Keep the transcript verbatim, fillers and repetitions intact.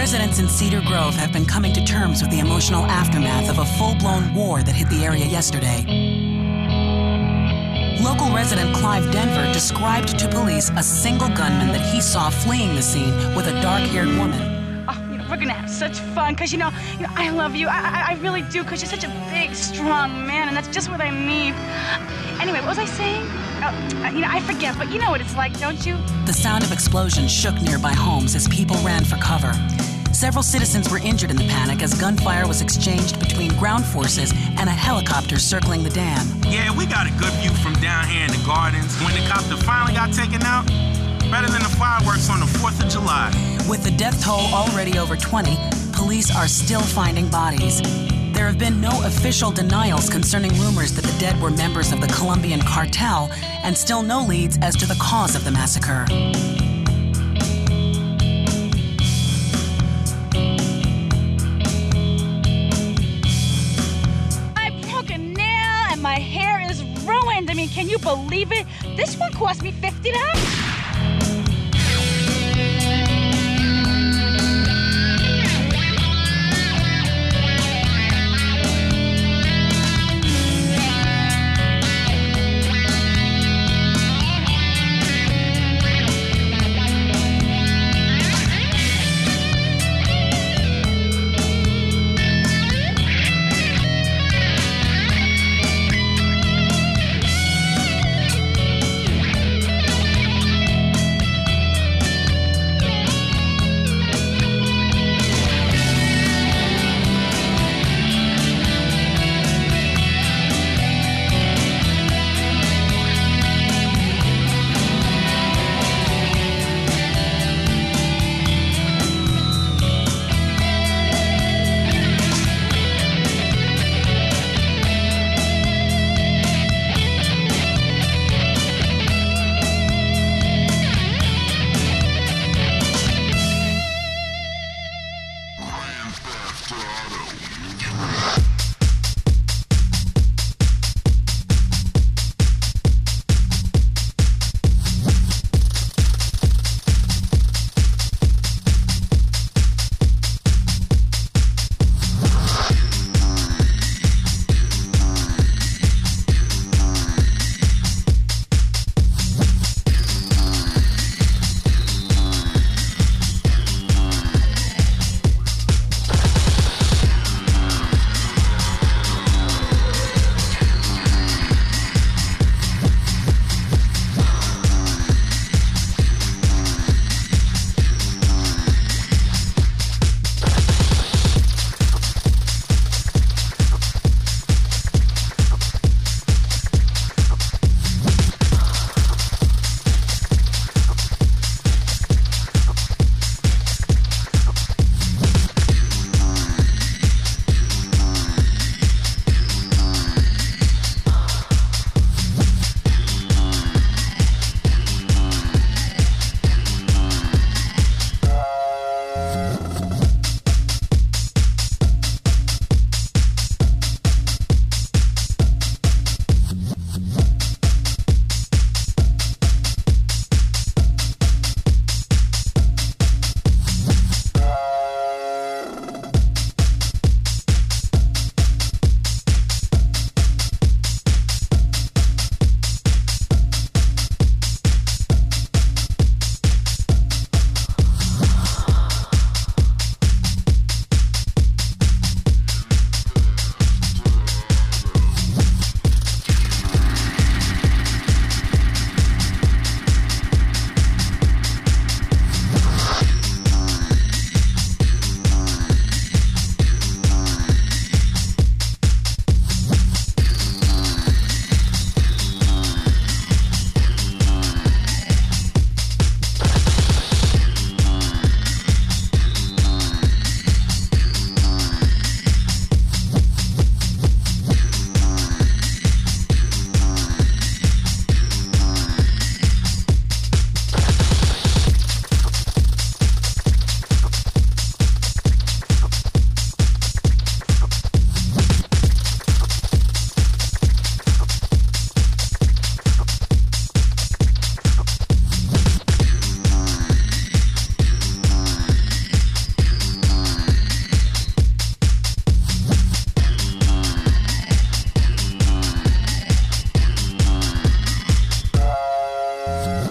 Residents in Cedar Grove have been coming to terms with the emotional aftermath of a full-blown war that hit the area yesterday. Local resident Clive Denver described to police a single gunman that he saw fleeing the scene with a dark-haired woman. Oh, you know, we're gonna have such fun, because, you know, you know, I love you. I, I, I really do, because you're such a big, strong man, and that's just what I need. Anyway, what was I saying? Oh, you know, I forget, but you know what it's like, don't you? The sound of explosions shook nearby homes as people ran for cover. Several citizens were injured in the panic as gunfire was exchanged between ground forces and a helicopter circling the dam. Yeah, we got a good view from down here in the gardens. When the copter finally got taken out, better than the fireworks on the fourth of July. With the death toll already over twenty, police are still finding bodies. There have been no official denials concerning rumors that the dead were members of the Colombian cartel, and still no leads as to the cause of the massacre. My hair is ruined. I mean, can you believe it? This one cost me fifty dollars. Bye.